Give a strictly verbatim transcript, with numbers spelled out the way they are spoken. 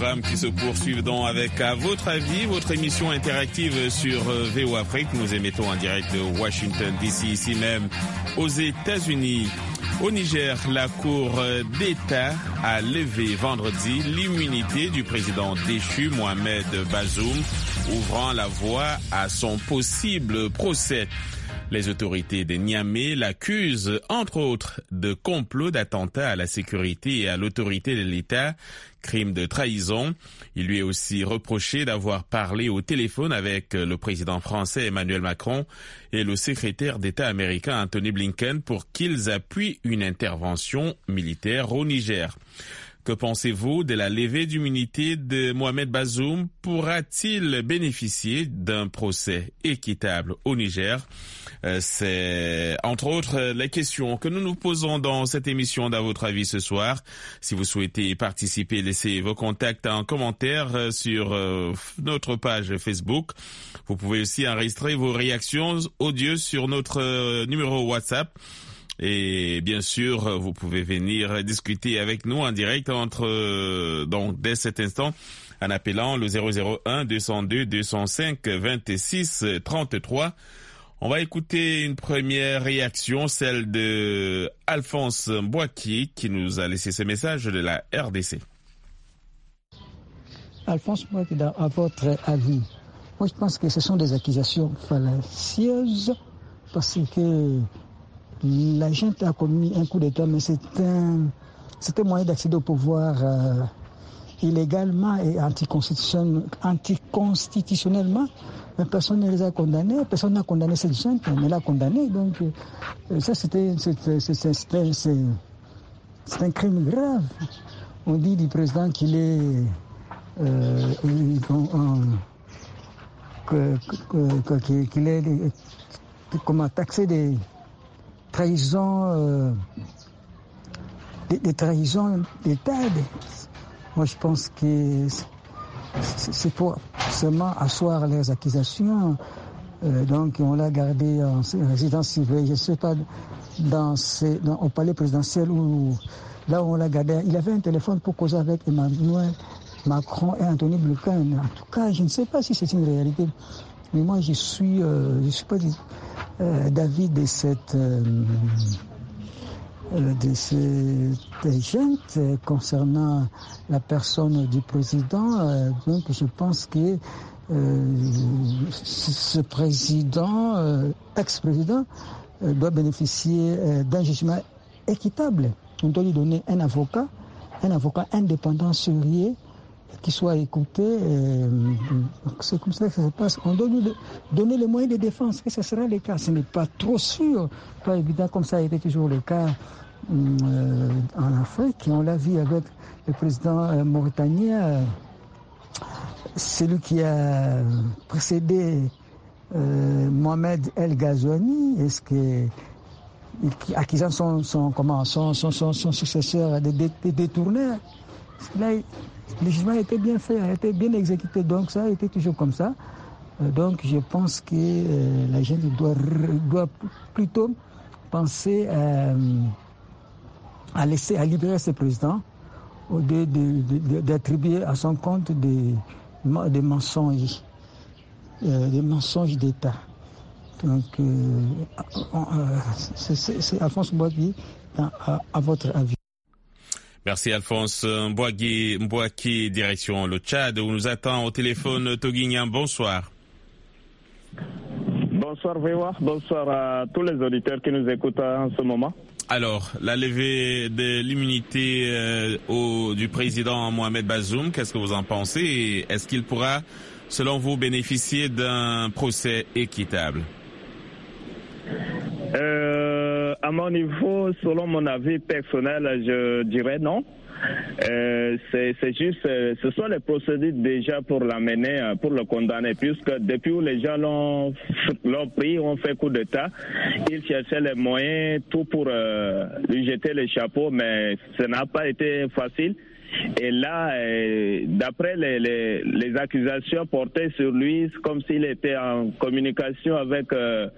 programmes qui se poursuivent donc avec À votre avis, votre émission interactive sur V O Afrique. Nous émettons en direct de Washington D C, ici même aux États-Unis. Au Niger, la Cour d'État a levé vendredi l'immunité du président déchu Mohamed Bazoum, ouvrant la voie à son possible procès. Les autorités de Niamey l'accusent, entre autres, de complot d'attentat à la sécurité et à l'autorité de l'État, crime de trahison. Il lui est aussi reproché d'avoir parlé au téléphone avec le président français Emmanuel Macron et le secrétaire d'État américain Anthony Blinken pour qu'ils appuient une intervention militaire au Niger. Que pensez-vous de la levée d'immunité de Mohamed Bazoum? Pourra-t-il bénéficier d'un procès équitable au Niger? euh, C'est entre autres les questions que nous nous posons dans cette émission d'À votre avis ce soir. Si vous souhaitez participer, laissez vos contacts en commentaire sur euh, notre page Facebook. Vous pouvez aussi enregistrer vos réactions audio sur notre euh, numéro WhatsApp. Et bien sûr, vous pouvez venir discuter avec nous en direct entre euh, donc dès cet instant en appelant le zéro zéro un deux zéro deux deux zéro cinq vingt-six trente-trois. On va écouter une première réaction, celle de Alphonse Mbouaki qui nous a laissé ce message de la R D C. Alphonse Mbouaki, à votre avis, moi je pense que ce sont des accusations fallacieuses parce que la gente a commis un coup d'État, mais c'est un, c'est un moyen d'accéder au pouvoir euh, illégalement et anticonstitutionnel, anticonstitutionnellement. Mais personne ne les a condamnés, personne n'a condamné cette gente, on l'a condamné. Donc euh, ça, c'était, c'était, c'était, c'était, c'est, c'est un crime grave. On dit du président qu'il est euh, que, que, que, qu'il est comment taxé des trahisons, euh, des, des trahisons d'État. Moi, je pense que c'est pour seulement asseoir les accusations. Euh, donc, on l'a gardé en résidence civile. Je ne sais pas, dans ces, dans, au palais présidentiel où là où on l'a gardé, il avait un téléphone pour causer avec Emmanuel Macron et Anthony Blinken. En tout cas, je ne sais pas si c'est une réalité. Mais moi, je suis, euh, je suis pas euh, d'avis de cette, euh, de cette gente euh, concernant la personne du président. Euh, donc, je pense que euh, ce président, euh, ex-président, euh, doit bénéficier euh, d'un jugement équitable. On doit lui donner un avocat, un avocat indépendant, sérieux, qui soit écouté. Euh, c'est comme ça que ça se passe. On doit lui donner les moyens de défense, que ce sera le cas. Ce n'est pas trop sûr, pas évident comme ça a été toujours le cas euh, en Afrique. On l'a vu avec le président euh, mauritanien, euh, celui qui a précédé euh, Mohamed El Ghazouani. Est-ce que accusant son, son, comment, son, son, son, son successeur de, de, de détourner. Là, le jugement a été bien fait, a été bien exécuté, donc ça a été toujours comme ça. Euh, donc je pense que euh, la gente doit, doit plutôt penser à, à laisser, à libérer ce président au lieu de, de, de, d'attribuer à son compte des, des mensonges, euh, des mensonges d'État. Donc, euh, euh, c'est, c'est, c'est Alphonse Mbouaki, à, à votre avis. Merci Alphonse Mbouaki, Mbouaki, direction le Tchad, où nous attend au téléphone Toguignan. Bonsoir. Bonsoir Véwa, bonsoir à tous les auditeurs qui nous écoutent en ce moment. Alors, la levée de l'immunité euh, au, du président Mohamed Bazoum, qu'est-ce que vous en pensez? Et est-ce qu'il pourra, selon vous, bénéficier d'un procès équitable? Euh, à mon niveau, selon mon avis personnel, je dirais non. Euh, c'est, c'est juste, ce sont les procédures déjà pour l'amener, pour le condamner, puisque depuis où les gens l'ont, l'ont pris, ont fait coup d'État, ils cherchaient les moyens, tout pour euh, lui jeter les chapeaux, mais ce n'a pas été facile. Et là, euh, d'après les, les, les accusations portées sur lui, c'est comme s'il était en communication avec... Euh,